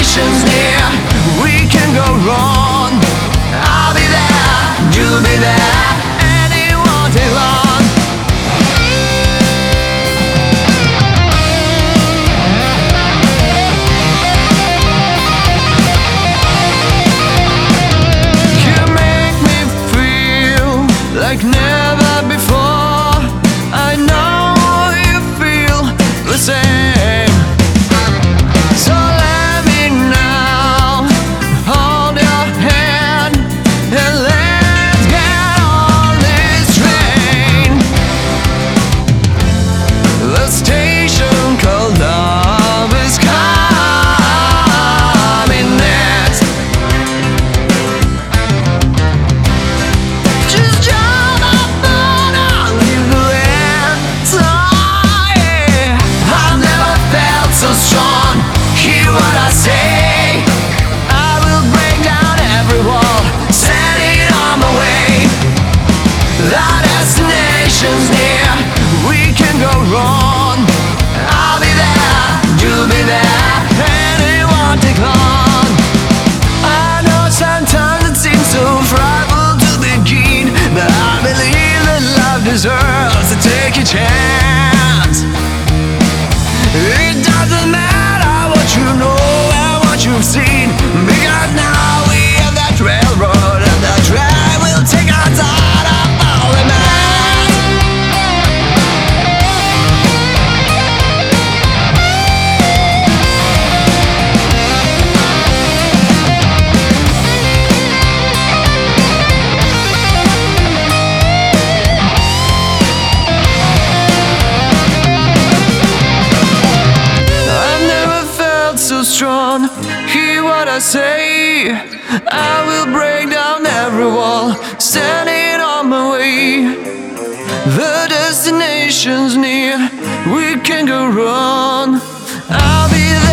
destination's near. We can go wrong. I'll be there, you'll be there, and it won't take long. You make me feel like never before. I know you feel the same. So let me now hold your hand and let's get on this train. The station called love is coming next. Just jump up on I'll leave the ends. Oh, yeah. I've never felt so strong. Hear what I say. I will break down every wall, setting on my way. The destination's near. We can go wrong. I'll be there, you'll be there, and it won't take long. I know sometimes it seems so frightful to begin, but I believe that love deserves to take a chance. It doesn't matter what you know and what you've seen, because now we have that railroad, and the train will take us out of all the mess. I've never felt so strong. Hear what I say. I will break down every wall, standing on my way. The destination's near. We can go wrong. I'll be there.